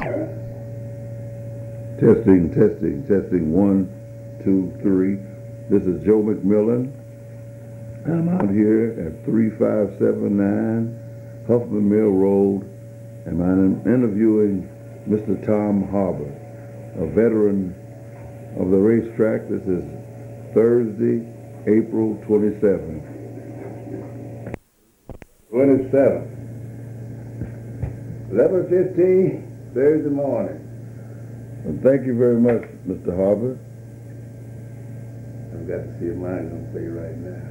Testing, testing, testing. 1, 2, 3. This is Joe McMillan. I'm out here at 3579 Huffman Mill Road, and I'm interviewing Mr. Tom Harbert, a veteran of the racetrack. This is Thursday, April 27th. 11:15 Thursday morning. Well, thank you very much, Mr. Harbert. I've got to see if mine's on play right now.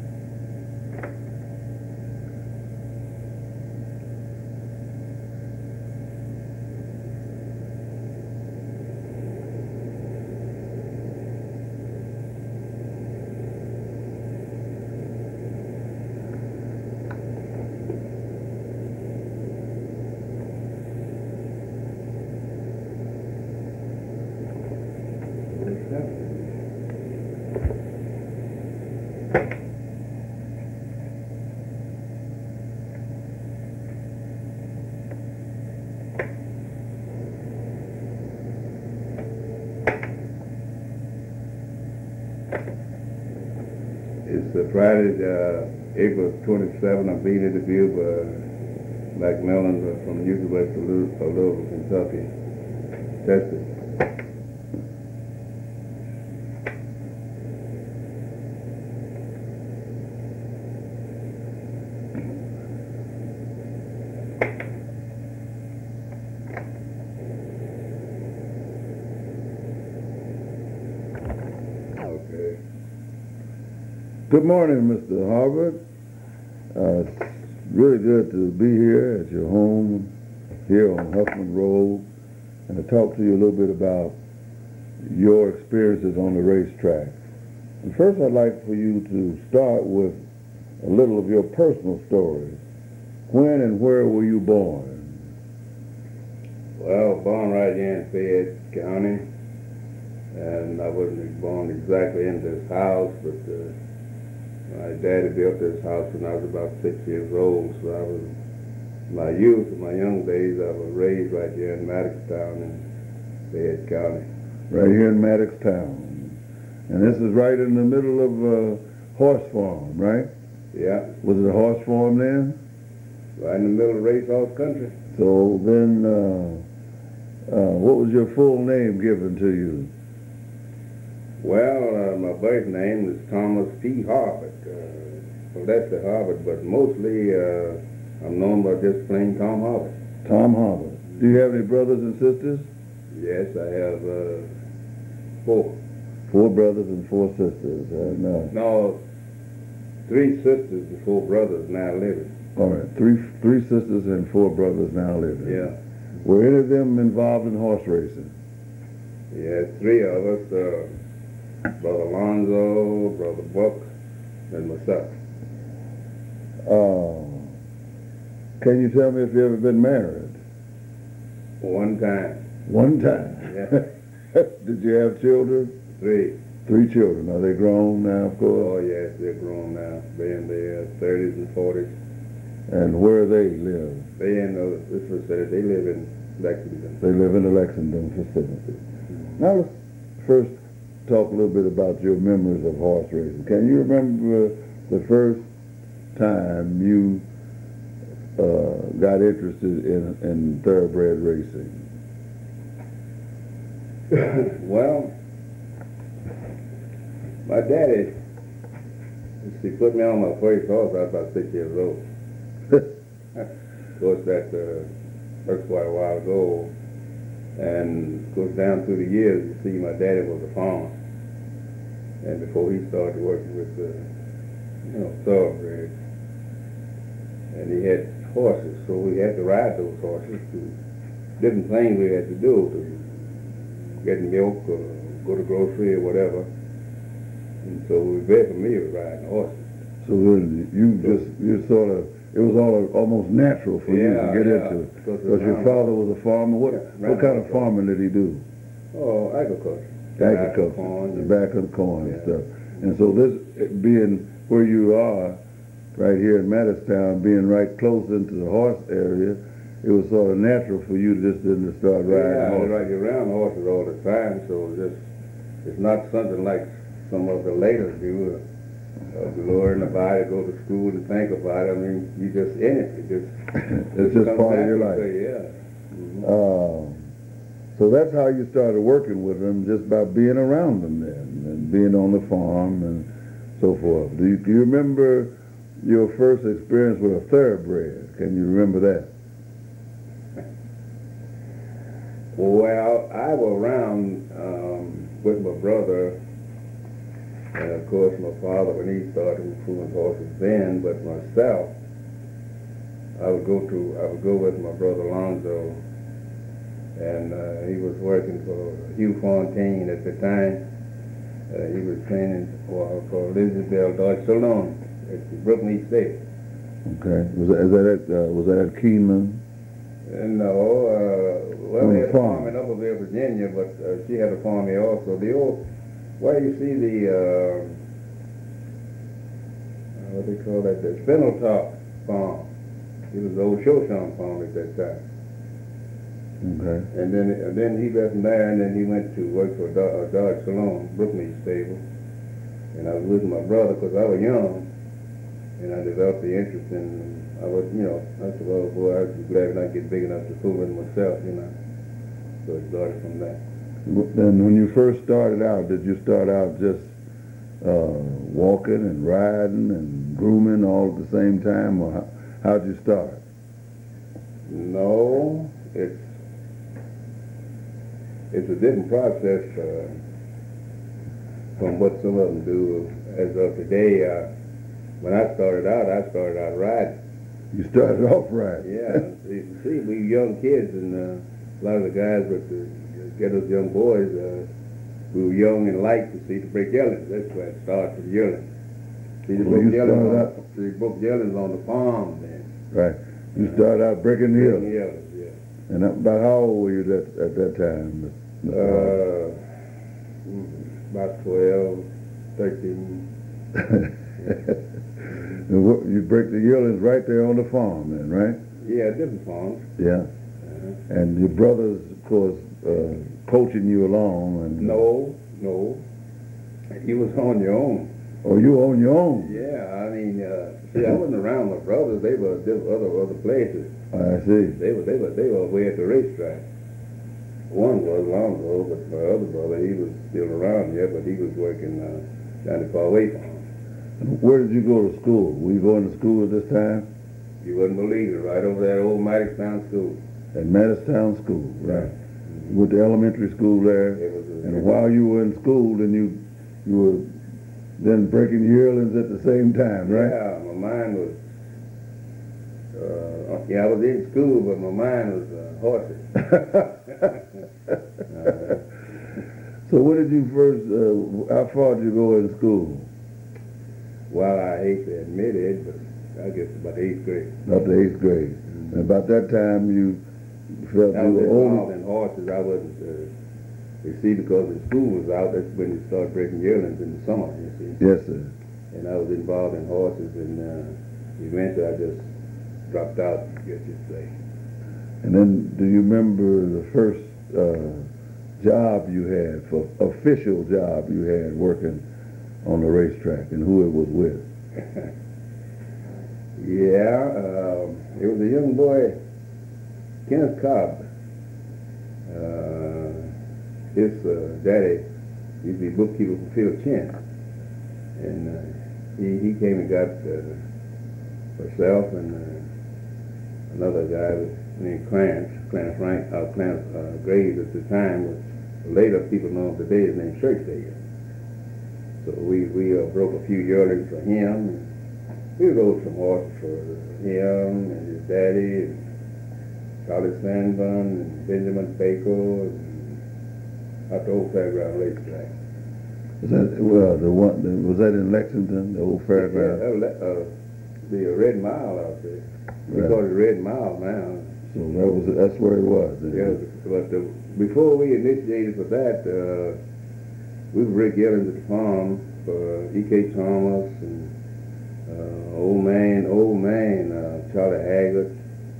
It's Friday, April 27th. I'm being interviewed by McMillan from Newton West of Louisville, Kentucky. Testing. Okay. Good morning, Mr. Harbert. It's really good to be here at your home here on Huffman Road and to talk to you a little bit about your experiences on the racetrack. And first, I'd like for you to start with a little of your personal story. When and where were you born? Well, born right here in Fayette County, and I wasn't born exactly in this house, but my daddy built this house when I was about 6 years old, so I was, my youth and my young days, I was raised right here in Maddoxtown in Fayette County. Right here in Maddoxtown. And this is right in the middle of a horse farm, right? Yeah, Was it a horse farm then? right in the middle of racehorse country. So then, what was your full name given to you? Well, my birth name is Thomas P. Harbert. Well, that's the Harbert, but mostly I'm known by just plain Tom Harbert. Tom Harbert. Do you have any brothers and sisters? Yes, I have 4. 4 brothers and 4 sisters. And, No, 3 sisters and 4 brothers now living. all right, three sisters and 4 brothers now living. Yeah. Were any of them involved in horse racing? Yeah, 3 of us, Brother Alonzo, Brother Buck, and myself. Can you tell me if you ever been married? One time. One time. Yeah. Did you have children? 3. 3 children. Are they grown now, of course? Oh, yes, they're grown now. They're in their 30s and 40s. And where they live? They in this facility. They live in Lexington. They live in the Lexington facility. Now let's first talk a little bit about your memories of horse racing. Can you remember the first time you got interested in thoroughbred racing? Well, my daddy, he put me on my first horse. I was about 6 years old. Of course, that's quite a while ago. And of course, down through the years, you see, my daddy was a farmer. And before he started working with thoroughbreds, and he had horses, so we had to ride those horses to different things we had to do, to get milk or go to grocery or whatever. And so we were very familiar with riding horses. So then you sort of, it was almost natural for you to get into it. Because your father was a farmer. What kind of farming did he do? Oh, agriculture. Agriculture, Corn, the back of the corn and yeah. stuff. And so this being where you are, right here in Maddoxtown, being right close into the horse area, it was sort of natural for you to just didn't start riding Yeah, I horses. ride around horses all the time, so it's not something like some of the later do. Learn about it, go to school and think about it. I mean, you just in it. It's just comes part of your natural life. to you, yeah. Mhm. So that's how you started working with them, just by being around them then, and being on the farm and so forth. Do you remember your first experience with a thoroughbred? Can you remember that? Well, I was around with my brother, and of course my father when he started improving horses then. But myself, I would go with my brother Alonzo, and he was working for Hugh Fontaine at the time. He was training for Elizabeth Dodge Salon at the Brooklyn East State. Okay. Was that at Keeneland? No, well, On they the had a farm. farm in Upperville, Virginia, but she had a farm here also. The old, where you see what they call that, the Spindletop farm. It was the old Shoshone farm at that time. Okay. And then he left from there, and then he went to work for Dodge Salon, Brooklyn Stable. And I was with my brother because I was young, and I developed the interest in. I said, well, boy, I was glad when I get big enough to fool in myself, So it started from that. Then when you first started out, did you start out just walking and riding and grooming all at the same time, or how'd you start? No, it's a different process from what some of them do. As of today, when I started out riding. You started off riding. Yeah, you see, we young kids, and a lot of the guys with get us young boys, we were young and light to break yearlings. That's where it started from yearlings. See, they broke yearlings on the farm then. Right. You started out breaking the hill. Yearlings, yeah. And about how old were you at that time? About 12, 13. You break the yearlings right there on the farm then, right? Yeah, different farms. Yeah. And your brothers, of course, coaching you along. And No. You was on your own. Oh, you were on your own? Yeah, I mean, see, I wasn't around my brothers. They were other places. I see. They were away at the racetrack. One was Lonzo, but my other brother, he was still around here, but he was working down the far away farm. Where did you go to school? Were you going to school at this time? You wouldn't believe it, right over there at old Maddoxtown School. At Maddoxtown School, right? Mm-hmm. With the elementary school there. And while you were in school, then you were then breaking yearlings at the same time, right? Yeah, my mind was, I was in school, but my mind was horses. So when did you first, how far did you go in school? Well, I hate to admit it, but I guess about 8th grade. About the 8th grade. Mm-hmm. And about that time you felt I you was were old. involved in horses. I wasn't, you see, because the school was out, that's when you start breaking yearlings in the summer, you see. Yes, sir. And I was involved in horses, and eventually I just dropped out, I guess you'd say. And then do you remember the first job you had, official job you had working on the racetrack, and who it was with? Yeah, it was a young boy, Kenneth Cobb. His daddy used to be bookkeeper for Phil Chin, and he came and got herself and another guy named Clarence Graves at the time, which later people know him today is named Churchdale. So we broke a few yearlings for him, and we rode some horses for him and his daddy, and Charlie Sanborn and Benjamin Baker, and out the old fairground racetrack. Was that in Lexington, the old fairground? Yeah, the Red Mile out there. We call it Red Mile now. So that's where it was. Yeah, but before we initiated for that, we would break yearlings at the farm for E.K. Thomas and old man, Charlie Haggard,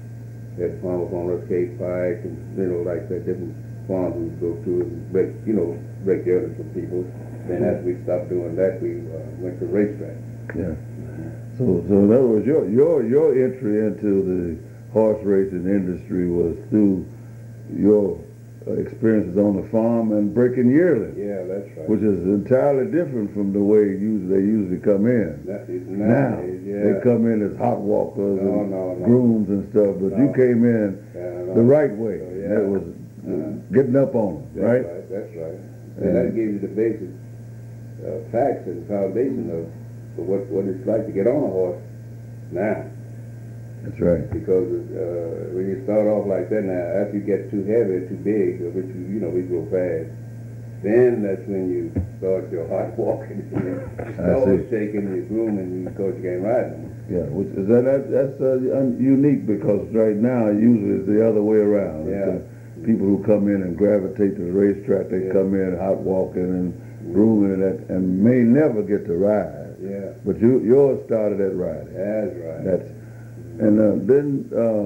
had farmers on Ruscade Pike and, like that, different farms we would go to and break the earnings for people. Then after we stopped doing that, we went to racetrack. Yeah. So in other words, your entry into the horse racing industry was through your experiences on the farm and breaking yearly. Yeah, that's right. Which is entirely different from the way they usually come in. Now they come in as hot walkers and grooms and stuff, but you came in the right way. That was getting up on them, right? That's right. And that gives you the basic facts and foundation of what it's like to get on a horse now. That's right. Because when you start off like that now, after you get too heavy, too big, which we go fast, then that's when you start your hot walking. You start shaking, you're grooming, because you can't ride them. Yeah, that's unique because right now usually it's the other way around. Yeah. People who come in and gravitate to the racetrack, they come in hot walking and grooming and may never get to ride. Yeah. But yours started at riding. That's right. And then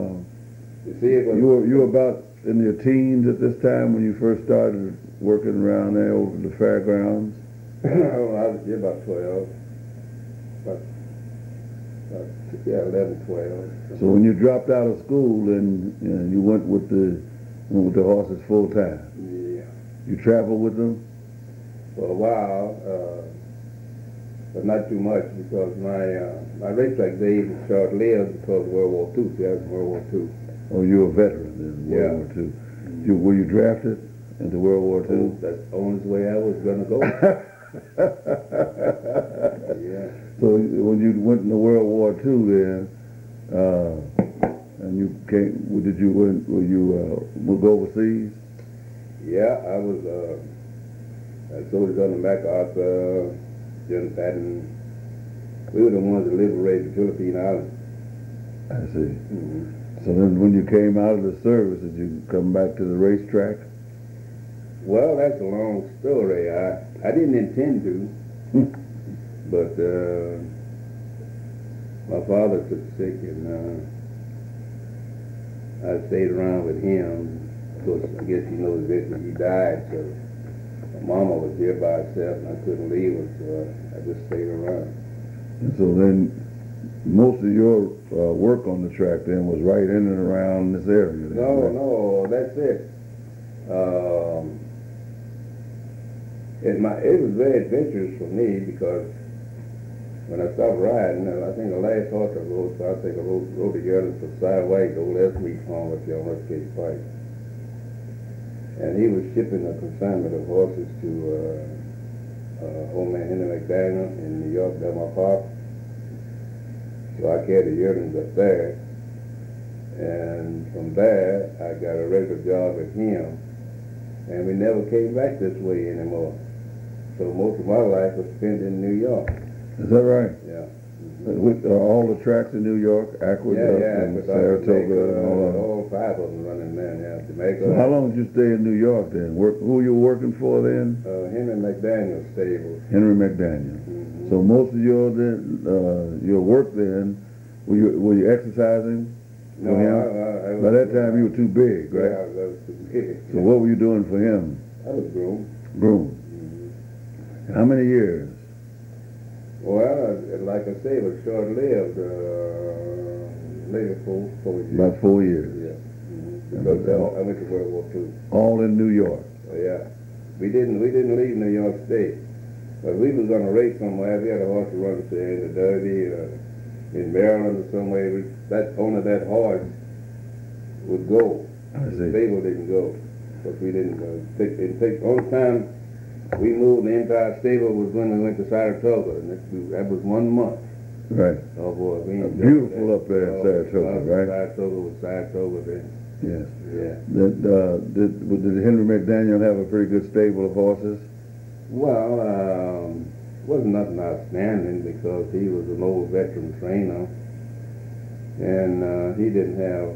you were about in your teens at this time when you first started working around there over the fairgrounds? I was about 12. About 11, 12. So when you dropped out of school, then you went with the horses full time. Yeah. You traveled with them? For a while, but not too much because my racetrack days were short-lived because of World War II. See, I was in World War II. Oh, you were a veteran in World War II. Were you drafted into World War II? Oh, that's the only way I was going to go. Yeah. So when you went into World War II then, and you came, were you go overseas? Yeah, I was I soldiers under MacArthur, General Patton. We were the ones that liberated the Philippine Islands. I see. Mm-hmm. So then when you came out of the service, did you come back to the racetrack? Well, that's a long story. I didn't intend to, but my father took sick and I stayed around with him. Of course, I guess eventually he died, so my mama was here by herself and I couldn't leave her, so I just stayed around. And so then most of your work on the track then was right in and around this area? Then, right? No, that's it. It was very adventurous for me because when I stopped riding, I think the last horse I rode the yearling for Si White, the old Esmead farm up there on Ruscade Pike. And he was shipping a consignment of horses to old man Henry McDaniel in New York, Delmar Park. So I carried the yearlings up there. And from there, I got a regular job with him. And we never came back this way anymore. So most of my life was spent in New York. Is that right? Yeah. With all the tracks in New York, Aqueduct and Saratoga and all of them? All 5 of them running there, yeah. Jamaica. So how long did you stay in New York then? Who you were working for then? Henry McDaniel stable. Henry McDaniel. Mm-hmm. So most of your work then, were you exercising? No, by that time you were too big, right? Yeah, I was too big. So what were you doing for him? I was groom. Groom. Mm-hmm. How many years? Well, like I say, it was short-lived. Maybe 4 years. About 4 years. Yeah. Mm-hmm. Because I went to World War II. All in New York. Yeah. We didn't leave New York State. But we was going to race somewhere. We had a horse to run, say, in the Derby, in Maryland or somewhere. Only that horse would go. I see. The stable didn't go. But we didn't take only time we moved the entire stable was when we went to Saratoga, and that was 1 month. Right. Oh boy, beautiful up there in Saratoga, right? Saratoga was Saratoga then. Yes. Yeah. Did Henry McDaniel have a pretty good stable of horses? Well, wasn't nothing outstanding because he was an old veteran trainer, and he didn't have,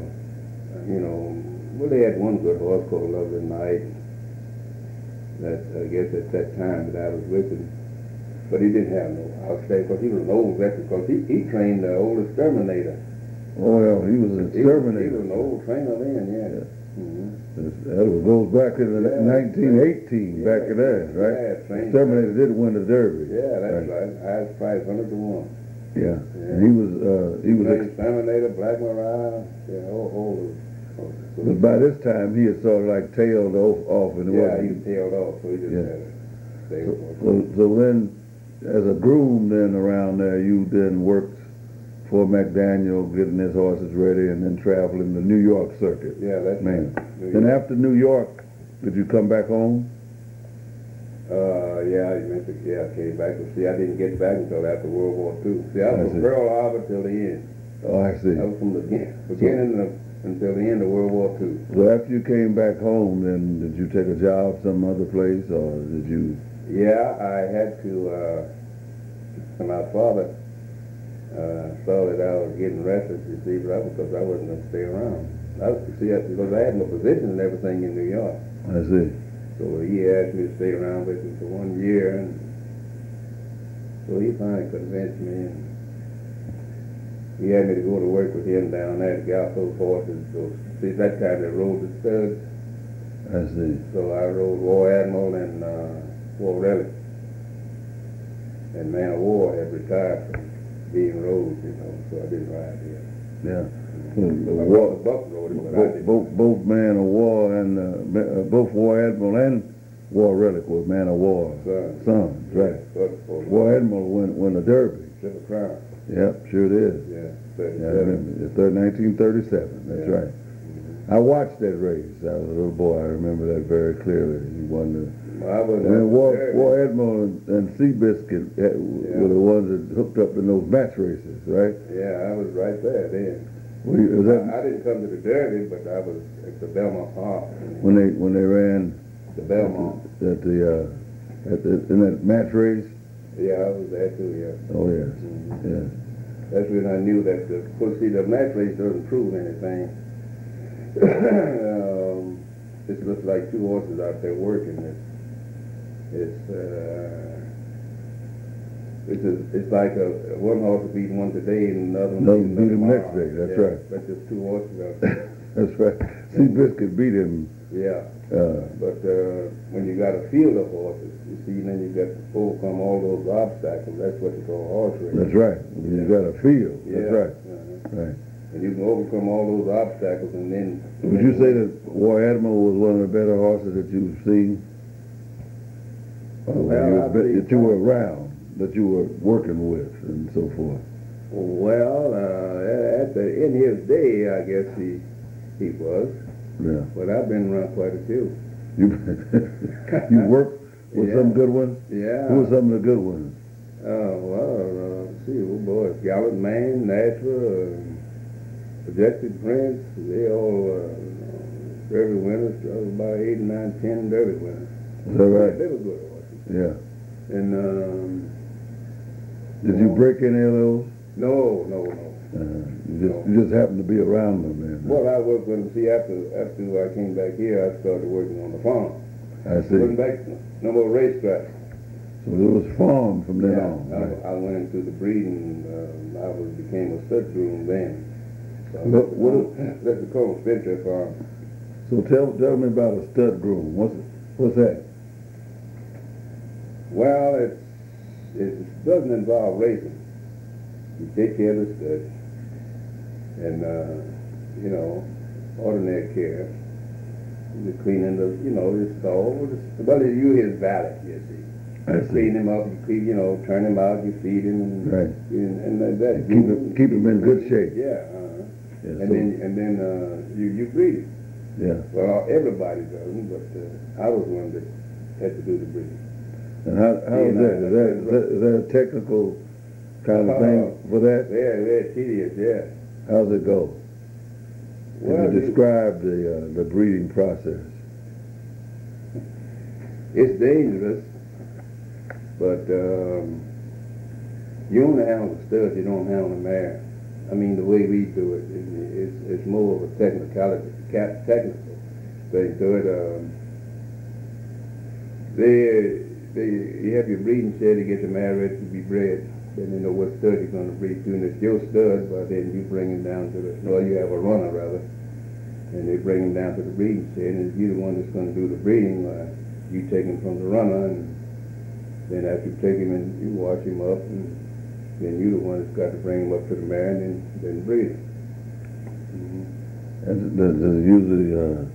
they had one good horse called Lovely Night. That I guess at that time that I was with him, but he didn't have no outstanding because he was an old veteran because he trained the old exterminator. Oh, yeah, he was an He was exterminator. an old trainer then, yeah. Yeah. Mm-hmm. That goes back in the Yeah. 1918, back in there, right? Yeah, trained. Exterminator did win the Derby. Yeah, that's right. Highest price, 100 to 1. Yeah. And he was Exterminator, Black Mariah, yeah, whole. but by this time he had sort of like tailed off and it Yeah, wasn't. he was tailed off, so he just Yeah. had to stay So, with so then, as a groom then around there, you then worked for McDaniel, getting his horses ready and then traveling the New York circuit. Yeah, that's Man. New Then York. after New York, did you come back home? Yeah, I came back. But see, I didn't get back until after World War II. See, I was I from see. Pearl Harbor till the end. Oh, I see. I was from the beginning until the end of World War II. So after you came back home, then did you take a job some other place or did you? Yeah, I had to, my father saw that I was getting restless, you see, but because I wasn't going to stay around. Because I had no position and everything in New York. I see. So he asked me to stay around with him for 1 year, and so he finally convinced me, and he had me to go to work with him down there to gallop those horses. So, see, that time they rode the studs. I see. So I rode War Admiral and War Relic. And Man of War had retired from being rode, so I didn't ride here. Yeah. My brother Buck rode it, but I didn't. Both Man of War and both War Admiral and War Relic were Man of War sons, right? War Admiral won the Derby. Triple Crown. Yep, sure it is. Yeah, Yeah, I remember. It's 1937. That's Yeah. right. I watched that race. I was a little boy. I remember that very clearly. He won the. I was And then War there. Admiral and Seabiscuit were the ones that hooked up in those match races, right? Yeah, I was right there then. Was that I didn't come to the Derby, but I was at the Belmont Park. when they ran The Belmont. in that match race? Yeah, I was there too, yeah. Oh yes, Mhm. yes. That's when I knew that, see, the match race doesn't prove anything. It's just like two horses out there working. It's like one horse will beat one today and another one Beat him tomorrow. next day, that's Yeah, right. That's just two horses out there. That's right. Seabiscuit beat him. Yeah. But when you got a field of horses, you see, then you got to overcome all those obstacles. That's what you call horse racing. That's right. You got a field. That's Yeah. right. Right. And you can overcome all those obstacles, and then. Would you say that War Admiral was one of the better horses that you've seen? That you were around, that you were working with, and so forth. Well, in his day, I guess he was. Yeah. But I've been around quite a few. You worked with some good ones? Yeah. Who were some of the good ones? Let's see, boys, Gallant Man, Nashua, Projected Prince, they all Derby winners. I was about 8, 9, 10 Derby winners. Is that right? They were good horses. Yeah. And Did you break any of those? no. You just happened to be around them, man. Well, I worked with them. See, after I came back here, I started working on the farm. I see. Wasn't back no more racetrack. So it was farm from then on. Right? I went into the breeding. I became a stud groom then. So that's the Colonel Spencer farm. So tell me about a stud groom. What's that? Well, it doesn't involve racing. You take care of the stud, and ordinary care. The cleaning the his stall. Well, you his valet, you see. I see. Clean him up, you turn him out, you feed him, and Right. and that Keep him in good shape. Yeah. Yeah, And then you breed him. Yeah. Well, everybody doesn't, but I was one that had to do the breeding. And how is that? Is that a technical kind of thing for that? Very tedious, yeah. How's it go? Well, Can you describe the breeding process? It's dangerous, but you only handle the studs, you don't handle the mare. I mean, the way we do it, it's more of a technical thing to it. You have your breeding shed to get the mare ready to be bred, then you know what stud you're going to breed to, and it's your stud, but then you bring him down to the, well, you have a runner rather, and they bring him down to the breeding shed, and you're the one that's going to do the breeding. You take him from the runner, and then after you take him and you wash him up, and then you're the one that's got to bring him up to the mare and then breed him. And does it usually,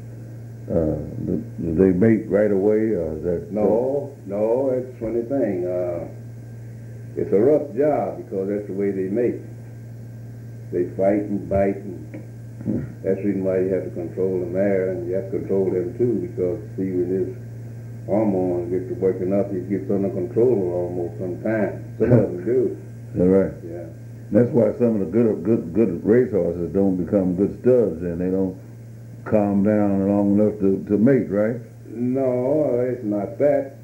do they mate right away, or is that? No, it's a funny thing. It's a rough job because that's the way they mate. They fight and bite, and that's the reason why you have to control the mare, and you have to control them too, because see, when this hormone gets to working up, it gets under control almost sometimes. Some of them do. Is that right? Yeah. That's why some of the good racehorses don't become good studs, and they don't calm down long enough to mate, right? No, it's not that.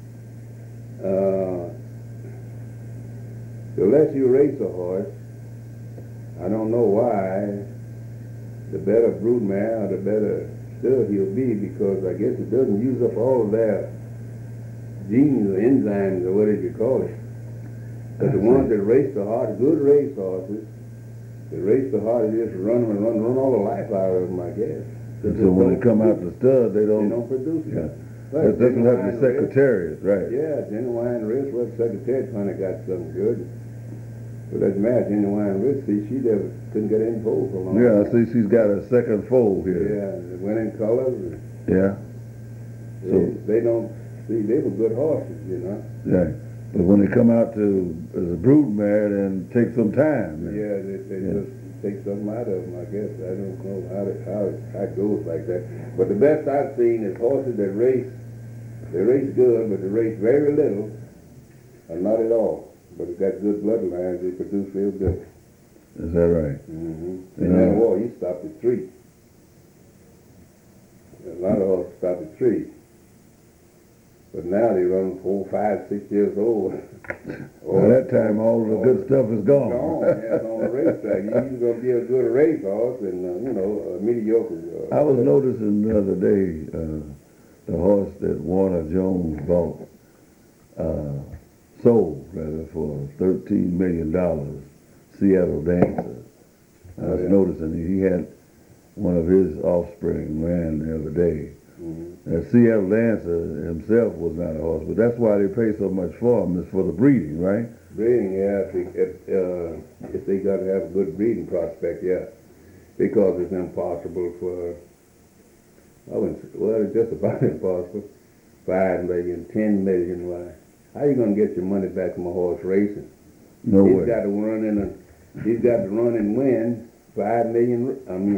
The less you race a horse, I don't know why, the better broodmare or the better stud he'll be, because I guess it doesn't use up all of their genes or enzymes or whatever you call it. But the ones that race the hardest, good race horses, that race the hardest, just run them and run all the life out of them, I guess. So when they come out the stud, they don't produce yeah. it. But That's what happens to secretariats, right? Yeah, genuine wrist, well, Secretariat kind of got something good. But that mare, genuine wrist, see, she never couldn't get any foal for long. Yeah, I see she's got a second foal here. Yeah, it went in colors. Yeah. They don't, see, they were good horses, you know. Yeah. But when they come out to as a brood mare, then take some time. Yeah, they just take something out of them, I guess. I don't know how it goes like that. But the best I've seen is horses that race. They race good, but they race very little, or not at all. But they got good bloodlines. They produce real good. Is that right? Mm-hmm. In that war, you stopped at 3. A lot of horses stopped at 3. But now they run 4, 5, 6 years old. By that time, all the good stuff is gone. Yeah, it's on the racetrack. You're either going to be a good racehorse and, a mediocre. I was noticing the other day the horse that Warner Jones bought, sold rather, for $13 million, Seattle Dancer. I was noticing he had one of his offspring ran the other day. Mm-hmm. And Seattle Dancer himself was not a horse, but that's why they pay so much for him, is for the breeding, right? Breeding, yeah. If they got to have a good breeding prospect, yeah. Because it's impossible for, it's just about impossible. 5 million, 10 million, why? How are you going to get your money back from a horse racing? No way. He's got to run and win 5 million,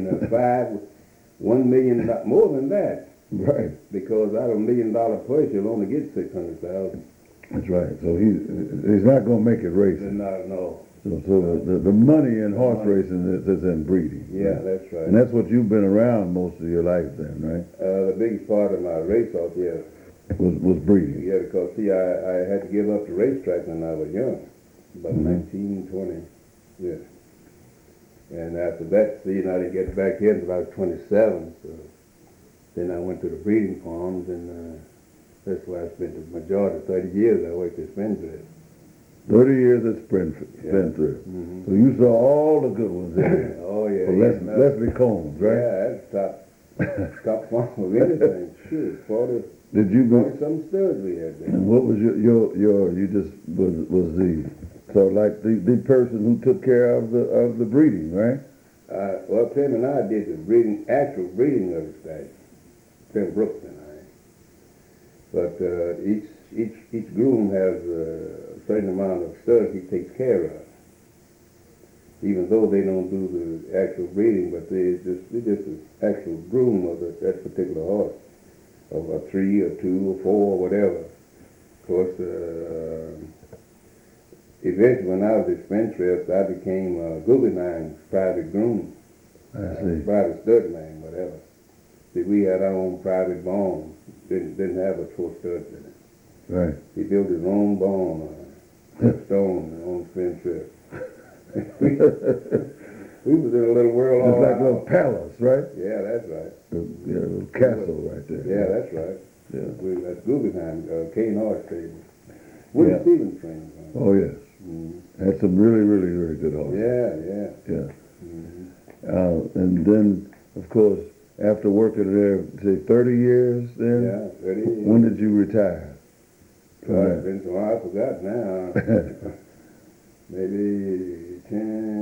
1 million, more than that. Right. Because out of $1 million purse, you'll only get 600,000. That's right. So he's not going to make it racing. No. So the money in horse racing is in breeding. Yeah, that's right. And that's what you've been around most of your life then, right? The biggest part of my race off, yeah. Was breeding. Yeah, because see, I had to give up the racetrack when I was young, about 19, 20, yeah. And after that, see, I didn't get back in until I was 27, so then I went to the breeding farms, and that's where I spent the majority of 30 years. I worked at Spindrift. 30 years at Spindrift. Mm-hmm. So you saw all the good ones there. Oh, yeah. For Leslie Combs, right? Yeah, that's top farm of anything. Shoot, 40. Did you go? Some studs we had there. And what was you just was the so like the person who took care of the breeding, right? Well, Tim and I did the actual breeding of the stag. Tim Brooks and I. But each groom has a certain amount of studs he takes care of. Even though they don't do the actual breeding, but they just an actual groom of that particular horse. Of a 3 or 2 or 4 or whatever. Of course, eventually when I was at Spindrift, I became Guggenheim's private groom. I see. Private stud man, whatever. See, we had our own private barn. Didn't have a 4 studs in it. Right. He built his own barn, stone on Spindrift. We was in a little world all It's like a little palace, right? Yeah, that's right. A little castle right there. Yeah, that's right. Yeah. That's Guggenheim, Kane Horse Stable. William Stevens trained. Oh, yes. Had some really, really, really good horses. Yeah. Yeah. Mm-hmm. And then, of course, after working there, say 30 years then? Yeah, 30 years. When did you retire? Well, it's been so long, I forgot now. Maybe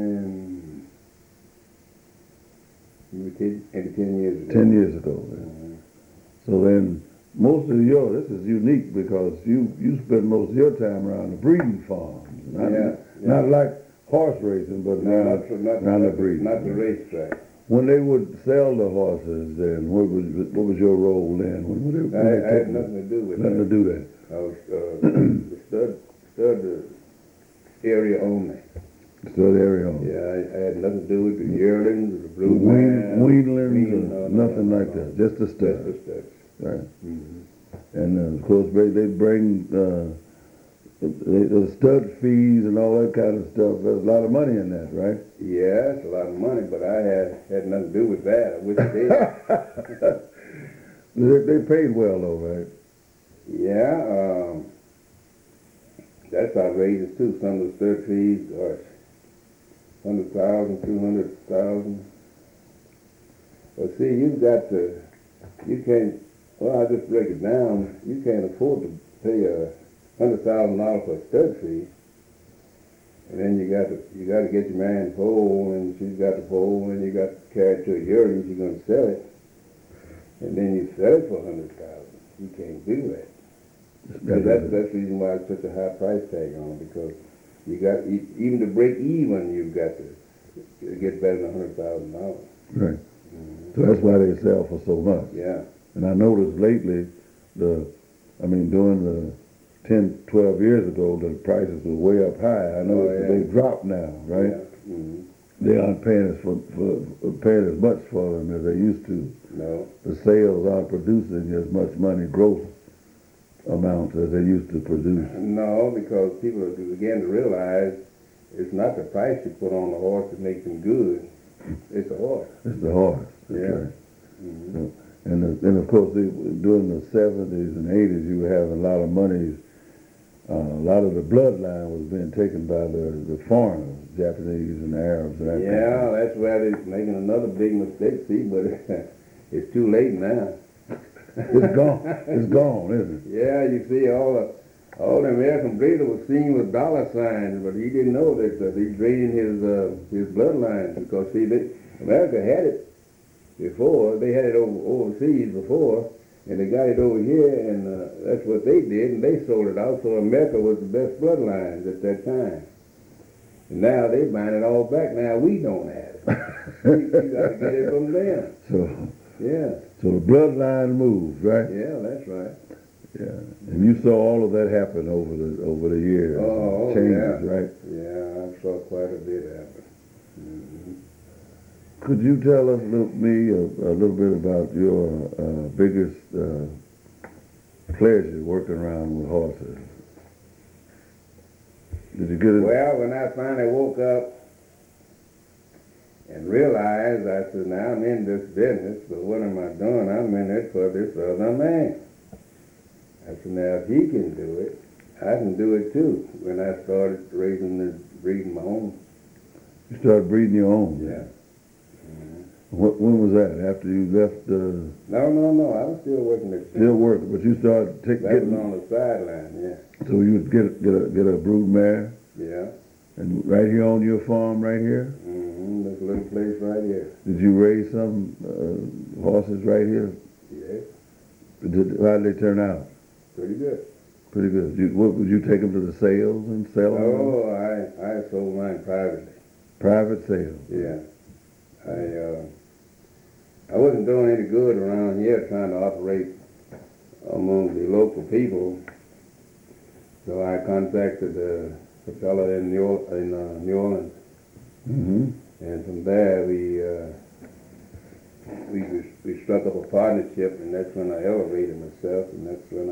10 years ago. 10 years ago. Then. So then, most of this is unique because you spend most of your time around the breeding farms. Not like horse racing, but around the breeding. Not the racetrack. When they would sell the horses, then what was your role then? I had nothing to do with nothing that. to do that. I was the stud area only. Stud area only. Yeah, I had nothing to do with the yearlings or the blue Weanlings or nothing like that. Just the stud. Just the studs. Right. Mm-hmm. And of course, they bring the stud fees and all that kind of stuff. There's a lot of money in that, right? Yeah, it's a lot of money, but I had nothing to do with that. I wish I did. They paid well, though, right? Yeah, that's outrageous too. Some of the stud fees are 100,000, 200,000. Well, see, you can't. Well, I just break it down. You can't afford to pay $100,000 for a stud fee, and then you got to get your man foal, and she's got the foal, and you got to carry it to a yearling. You're going to sell it, and then you sell it for $100,000. You can't do that. So that's the reason why it's such a high price tag on it, because you got even to break even, you've got to get better than $100,000. Right. So that's why they sell for so much. Yeah. And I noticed lately, during the 10, 12 years ago, the prices were way up high. I know they dropped now, right? Yeah. Mm-hmm. They aren't paying paying as much for them as they used to. No. The sales aren't producing as much money, growth amounts as they used to produce. No, because people are beginning to realize it's not the price you put on the horse that makes him good. It's the horse. It's the horse. That's Yeah. right. Mm-hmm. And of course, during the 70s and 80s, you were having a lot of money. A lot of the bloodline was being taken by the foreigners, Japanese and Arabs. And that Yeah, that's why they're making another big mistake, see, but it's too late now. It's gone. It's gone, isn't it? Yeah, you see, all the American breeder was seen with dollar signs, but he didn't know that he's draining his bloodlines, because see, America had it before. They had it overseas before, and they got it over here, and that's what they did, and they sold it out. So America was the best bloodlines at that time. And now they buying it all back. Now we don't have it. We got to get it from them. So the bloodline moved, right? Yeah, that's right. Yeah, and you saw all of that happen over the years. Oh, changes, yeah. right? Yeah, I saw quite a bit happen. Mm-hmm. Could you tell us me a little bit about your biggest pleasure working around with horses? Did you get it? Well, when I finally woke up and realized, I said, now I'm in this business, but what am I doing? I'm in it for this other man. I said, now if he can do it, I can do it too. When I started breeding my own. You started breeding your own? Yeah. When was that? After you left? No. I was still working at Still working, but you started getting on the sideline. Yeah. So you would get a brood mare? Yeah. And right here on your farm, right here? Mm-hmm. This little place right here. Did you raise some horses right here? Yes. How did they turn out? Pretty good. Pretty good. Would you take them to the sales and sell them? Oh, I sold mine privately. Private sales? Yeah. I wasn't doing any good around here trying to operate among the local people, so I contacted a fellow in New Orleans, Mm-hmm. and from there we struck up a partnership, and that's when I elevated myself, and that's when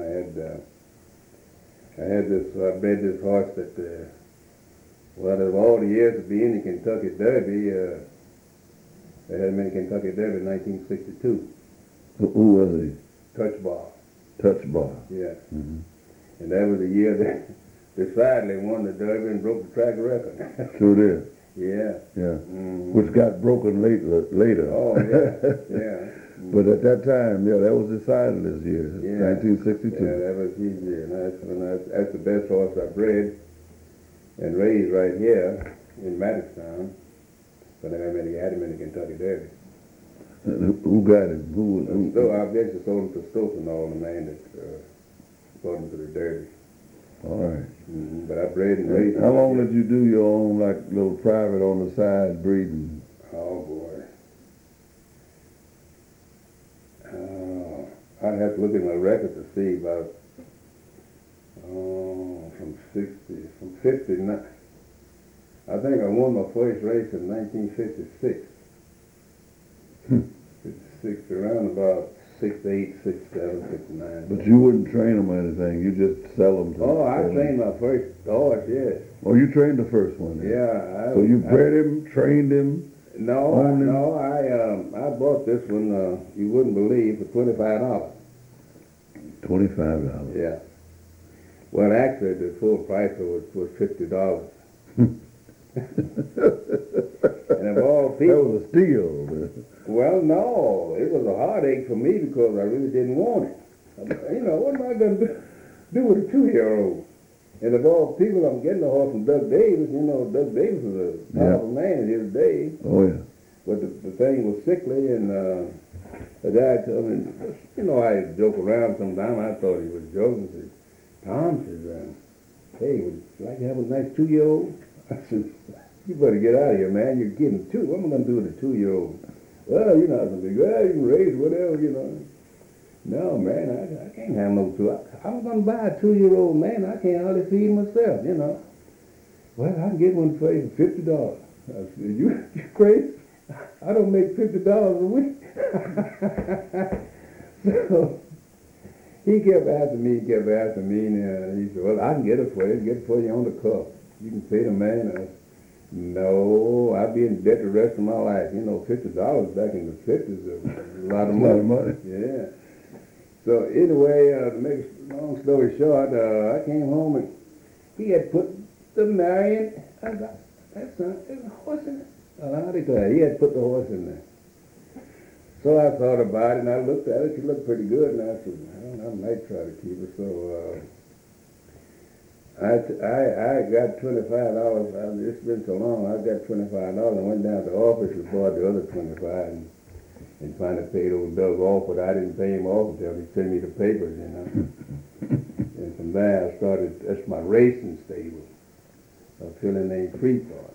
I bred this horse that, of all the years of being in the Kentucky Derby, they had him in the Kentucky Derby in 1962. Who was he? Touch Bar. Touch Bar. Yeah. Mm-hmm. And that was the year that decidedly won the Derby and broke the track record. Sure did. Yeah. Yeah. Mhm. Which got broken later. Oh, yeah, yeah. But at that time, yeah, that was decided this year, Yeah. 1962. Yeah, that was easy, and that's the best horse I bred and raised right here in Maddoxtown. But I had him in the Kentucky Derby. And who got him? So I guess I sold him to Stolzenall, the man that brought him to the Derby. All right. But I bred and raised him. How long did you do your own, like, little private on the side breeding? Oh, boy. I'd have to look at my record to see about, from 59. I think I won my first race in 1956. 56, around about 68, 67, 69. But you wouldn't train them or anything. You just sell them to Oh, I sell 'em. trained my first horse, yes. Oh, you trained the first one then? Yeah. So you bred him, trained him? No, I bought this one, you wouldn't believe, for $25. $25. Yeah. Well, actually, the full price was $50. And of all That people, was a steal. well, no, it was a heartache for me because I really didn't want it. What am I going to do with a 2-year-old? And of all people, I'm getting a horse from Doug Davis. Doug Davis was a powerful man in his day. Oh, yeah. But the thing was sickly, and the guy told me, I joke around sometimes. I thought he was joking. Said, Tom says, hey, would you like to have a nice 2-year-old? I said, you better get out of here, man. You're getting 2. What am I going to do with a 2-year-old? Well, you're not going to be well, you can raise whatever. No, man, I can't have no 2. I was going to buy a 2-year-old, man. I can't hardly feed myself, Well, I can get one for you for $50. I said, you crazy? I don't make $50 a week. So he kept asking me, and he said, well, I can get it for you on the cuff. You can pay the man. I said, no, I'd be in debt the rest of my life. $50 back in the 50s is a lot of money. A lot of money. Yeah. So anyway, to make a long story short, I came home and he had put the Marion, there's a horse in it. He had put the horse in there. So I thought about it, and I looked at it. She looked pretty good, and I said, I might try to keep her. So I got $25. It's been so long. I got $25. I went down to the office and bought the other 25, and finally paid old Doug off. But I didn't pay him off until he sent me the papers, And from there I started. That's my racing stable. A fellow named Freethought.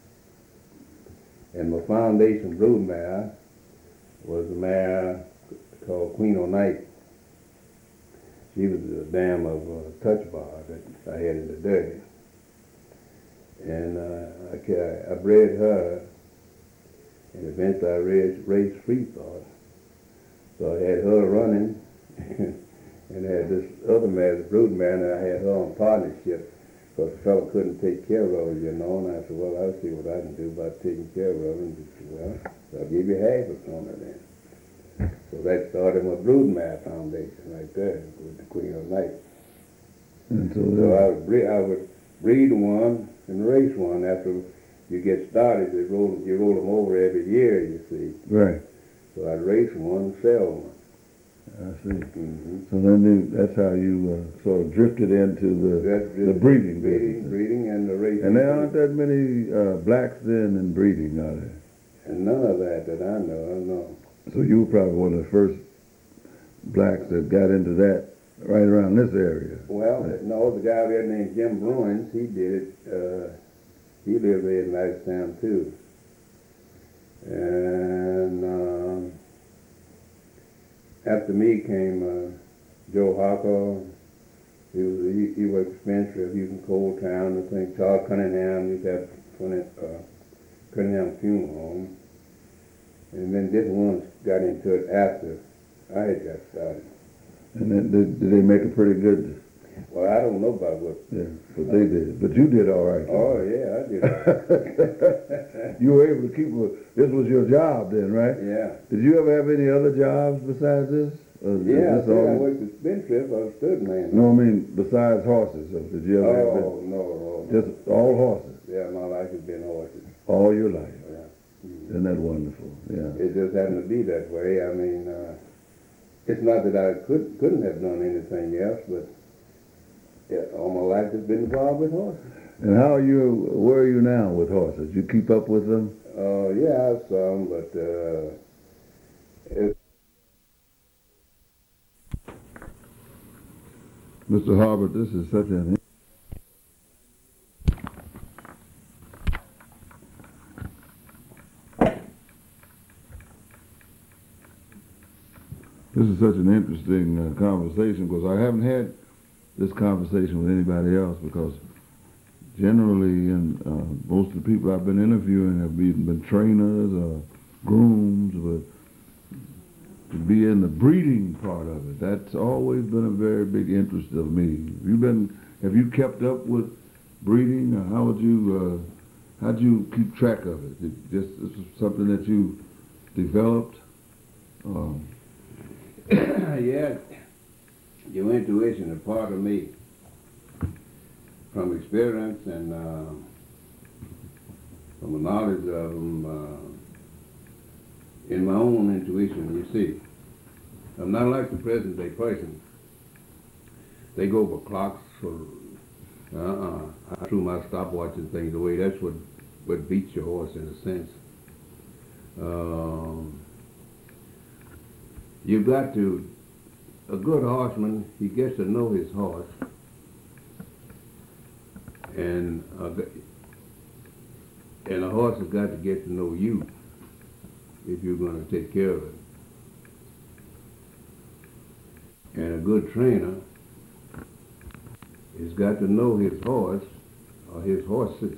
And my foundation broodmare was a mare called Queen O'Night. She was a dam of Touch Bar that I had in the Derby. And I bred her, and eventually I raised Freethought. So I had her running, and I had this other mare, the broodmare, and I had her on partnership. Because the fellow couldn't take care of her, And I said, well, I'll see what I can do about taking care of her. And he said, well, I'll give you half of her then. So that started my broodmare foundation right there with the Queen of Night. And so I would breed one and race one. After you get started, you roll them over every year, you see. Right. So I'd race one and sell one. I see. So then that's how you sort of drifted into the breeding business. Breeding and the racing. And there aren't that many blacks then in breeding, are there? And none of that I know. So you were probably one of the first blacks that got into that right around this area. Well, no, the guy there named Jim Bruins, he did it. He lived there in Maddoxtown too. And after me came Joe Harker. He worked for Spencer. He was in Cold Town. I think Charles Cunningham used to have Cunningham Funeral Home. And then different ones got into it after I had got started. And then did they make a pretty good? Well, I don't know about what. Yeah, what they did, but you did all right. Oh yeah, I did. All right. You were able to keep. This was your job then, right? Yeah. Did you ever have any other jobs besides this? Yeah, I is this said I all? worked at Spindrift. I was stud man. No, I mean besides horses. Did you ever have Oh, no. just all horses Yeah, my life has been horses. all your life? Yeah. Isn't that wonderful? Yeah. It just happened to be that way. I mean, it's not that I couldn't have done anything else, but yeah, all my life has been involved with horses. And how are you? Where are you now with horses? You keep up with them? Yeah, I have some, but it's Mr. Harbert, this is such an interesting conversation because I haven't had this conversation with anybody else because generally, most of the people I've been interviewing have been trainers or grooms, but to be in the breeding part of it, that's always been a very big interest of me. Have you kept up with breeding, or how'd you keep track of it? This is something that you developed? yeah, your intuition is part of me from experience and from the knowledge of them in my own intuition, you see. I'm not like the present day person. They go for clocks or I threw my stopwatch and things away. That's what beats your horse in a sense. You've got to, a good horseman, he gets to know his horse, and a horse has got to get to know you if you're going to take care of it. And a good trainer has got to know his horse or his horses.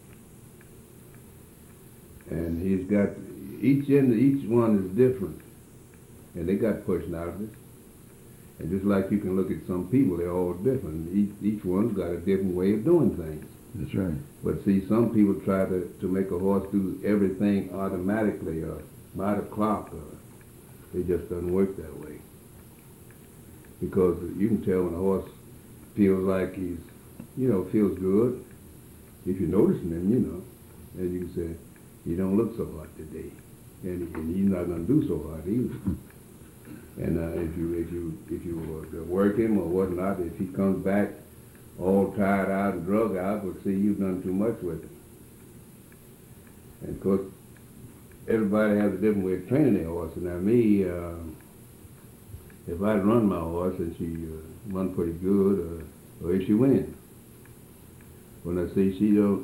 And he's got, each one is different. And they got personalities. And just like you can look at some people, they're all different. Each one's got a different way of doing things. That's right. But see, some people try to make a horse do everything automatically or by the clock. It just doesn't work that way. Because you can tell when a horse feels like he's, feels good. If you're noticing him, and you can say, he don't look so hot today. And he's not going to do so hot either. And if you work him or whatnot, if he comes back all tired out and drug out, well, see, you've done too much with him. And of course, everybody has a different way of training their horse. Now me, if I run my horse and she run pretty good, or if she wins, when I see she don't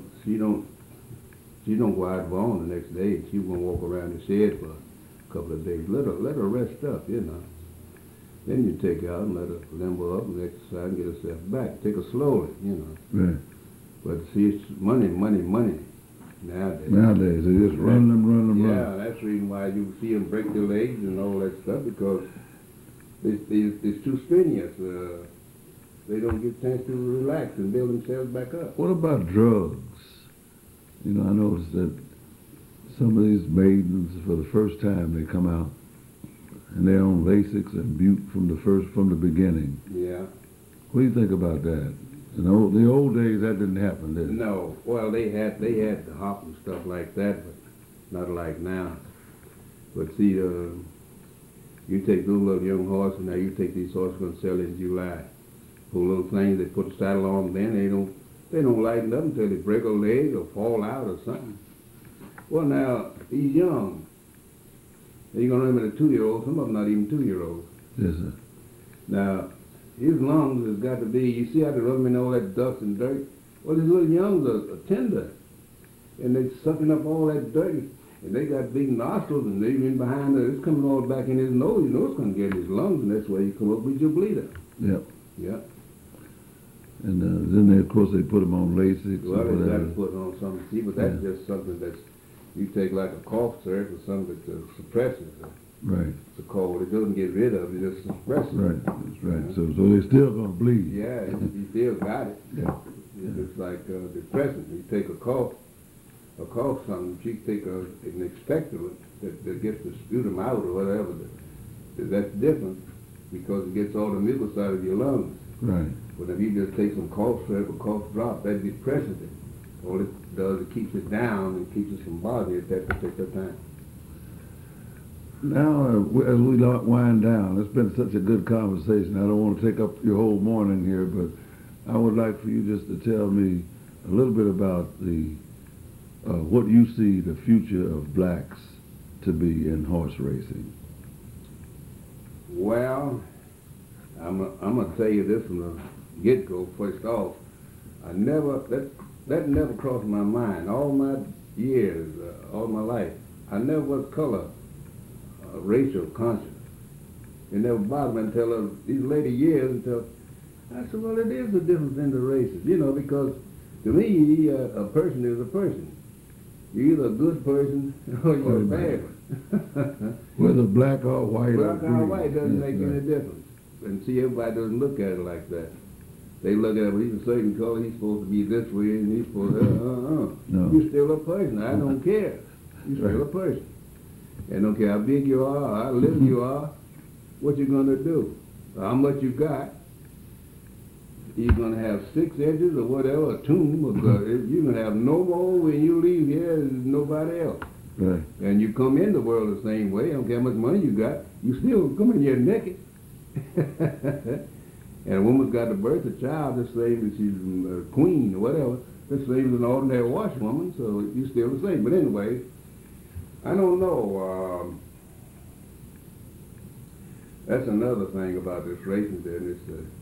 go out of on the next day, she's gonna walk around the shed for a couple of days. Let her rest up, Then you take her out and let her limber up and exercise and get herself back. Take her slowly, Right. But see, it's money nowadays. Nowadays, they just run them. Yeah, that's the reason why you see them break their legs and all that stuff, because it's too strenuous. They don't get a chance to relax and build themselves back up. What about drugs? I noticed that some of these maidens, for the first time, they come out and they're on Lasix and Butte from the beginning. Yeah. What do you think about that? In the old days, that didn't happen, did it? No. Well, they had the hop and stuff like that, but not like now. But see, you take those little young horses, now you take these horses going to sell in July. Pull little things, they put a saddle on them, then they don't lighten up until they break a leg or fall out or something. Well, now, he's young. You're going to run him at a 2-year-old, some of them not even 2-year-olds. Yes, sir. Now, his lungs has got to be, you see how they run him in all that dust and dirt? Well, his little youngs are tender, and they're sucking up all that dirt, and they got big nostrils, and they're in behind there, it's coming all back in his nose, it's going to get in his lungs, and that's why you come up with your bleeder. Yep. Yeah. And then, of course, they put them on Lasix. Well, they got to put on something, see, but that's just something that's, you take like a cough syrup or something that suppresses it. Right. It's a cold. It doesn't get rid of it, it just suppresses it. Right, that's right. So they're still going to bleed. Yeah, you still got it. Yeah. It's like depressant. You take a cough something, you take an expectorant that gets the sputum out or whatever. That's different. because it gets all the mucus out of your lungs. Right. But if you just take some cough syrup or cough drop, that depresses it. All it does, it keeps it down and keeps it from bothering you at that particular time. Now, as we wind down, it's been such a good conversation. I don't want to take up your whole morning here, but I would like for you just to tell me a little bit about what you see the future of blacks to be in horse racing. Well, I'm gonna tell you this from the get-go. First off, that never crossed my mind. All my years, all my life, I never was color racial conscious. It never bothered me until these later years. Until I said, well, it is a difference in the races, because to me, a person is a person. You're either a good person or you're a bad one. Whether black or white Black or or white doesn't make any difference. And see, everybody doesn't look at it like that. They look at it, well, he's a certain color, he's supposed to be this way, and he's supposed to, No. You're still a person. I don't care. You're still a person. And don't care how big you are, how little you are, what you're going to do, how much you got. You're going to have 6 inches or whatever, a tomb, or you're going to have no more when you leave here than nobody else. Right. And you come in the world the same way. I don't care how much money you got. You still come in here naked. And a woman's got to birth a child the same as she's a queen or whatever. The same as an ordinary washwoman, so you're still the same. But anyway, I don't know. That's another thing about this racing business.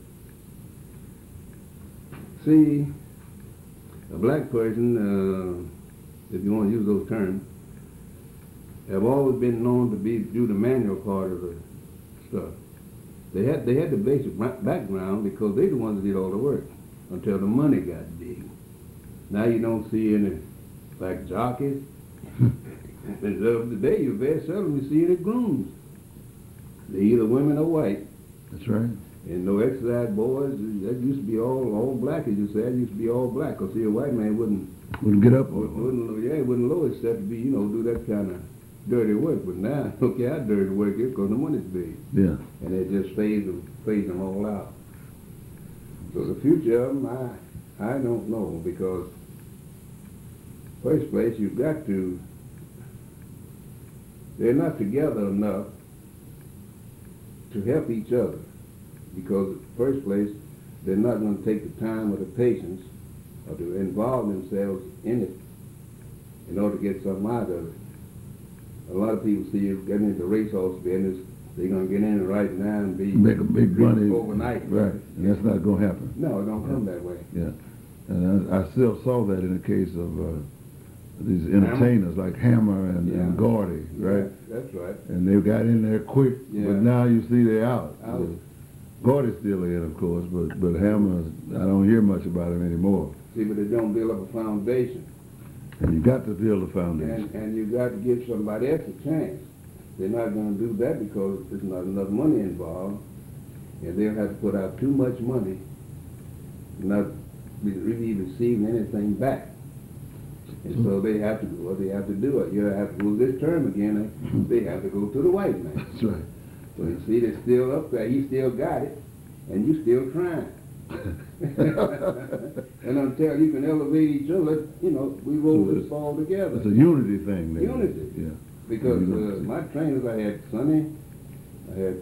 See, a black person, if you want to use those terms, have always been known to do the manual part of the stuff. They had the basic background because they're the ones that did all the work until the money got big. Now you don't see any black jockeys. And today you very seldom see any grooms. They're either women or white. That's right. And no exercise boys. That used to be all black, as you said. It used to be all black. Because see, a white man wouldn't get up. Wouldn't lower except to be, do that kind of dirty work. But now, look how dirty work is because the money's big. Yeah. And it just phase them all out. So the future of them, I don't know, because first place you've got to, they're not together enough to help each other. Because first place, they're not going to take the time or the patience or to involve themselves in it in order to get something out of it. A lot of people see you getting into racehorse business, they're going to get in right now and make a big money overnight. Right, and that's not going to happen. No, it don't come that way. Yeah, and I still saw that in the case of these entertainers like Hammer and Gordy, right? Yeah, that's right. And they got in there quick, but now you see they're out. Gordy's still in, of course, but Hammer, I don't hear much about him anymore. See, but they don't build up a foundation. And you got to build a foundation. And you got to give somebody else a chance. They're not going to do that because there's not enough money involved, and they'll have to put out too much money, not really receiving anything back. And so they have to do what they have to do. You have to go this term again. They have to go to the white man. That's right. So you see, they're still up there. He still got it, and you still trying. And until you can elevate each other, we roll this ball together. It's a unity thing. Then. Unity. Yeah. Because my trainers, I had Sonny, I had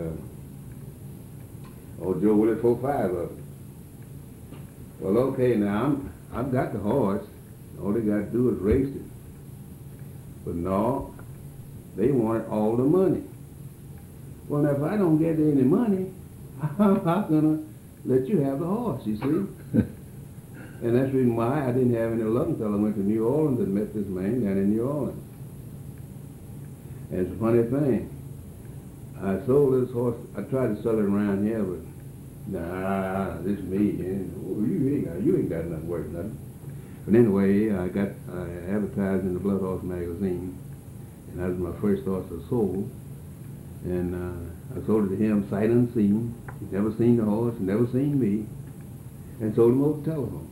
Joe Willie, 4, 5 of them. Well, okay, now I've got the horse. All they got to do is race it. But no, they wanted all the money. Well, now, if I don't get any money, I'm not going to let you have the horse, you see? And that's the reason why I didn't have any luck until I went to New Orleans and met this man down in New Orleans. And it's a funny thing. I sold this horse. I tried to sell it around here, but nah, this is me. You ain't got nothing worth nothing. But anyway, I advertised in the Blood Horse magazine, and that was my first horse I sold. And I sold it to him sight unseen. He'd never seen the horse, never seen me, and sold him over the telephone.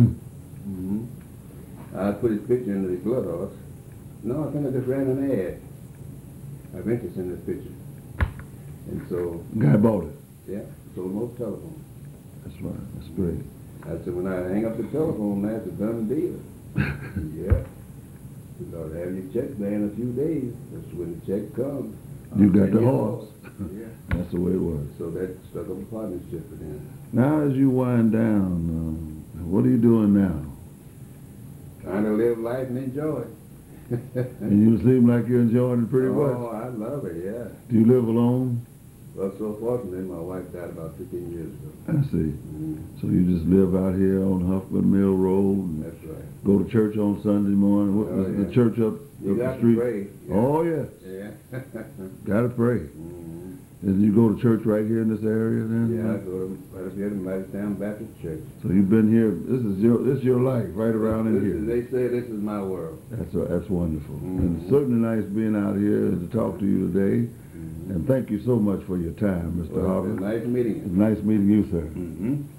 I put his picture into the Blood Horse. No, I think I just ran an ad of interest in this picture. And so, Guy bought it. yeah, sold most telephone. That's right. That's great. I said, when I hang up the telephone, that's a done deal. Yeah. You ought to have your check there in a few days. That's when the check comes. You got the Yeah. horse. Yeah. That's the way it was. So that struck up a partnership with him. Now, as you wind down, what are you doing now? Trying to live life and enjoy it. And you seem like you're enjoying it pretty Oh, well. I love it, yeah. Do you live alone? Well, so fortunately, my wife died about 15 years ago. I see. Mm, So you just live out here on Huffman Mill Road and that's right. go to church on Sunday morning. What Oh, was the yeah. church up You the got street? to pray. Yeah. Oh, yes. Yeah. Got to pray. Mhm. And you go to church right here in this area then? Yeah, I go to right up here to Mightytown Baptist Church. So you've been here, this is your life, right around in This here. is- They say this is my world. That's wonderful. Mhm. And it's certainly nice being out here to talk to you today. Mhm. And thank you so much for your time, Mr. Well, Harvard. it's nice meeting It's you. nice meeting you, sir. Mm-hmm.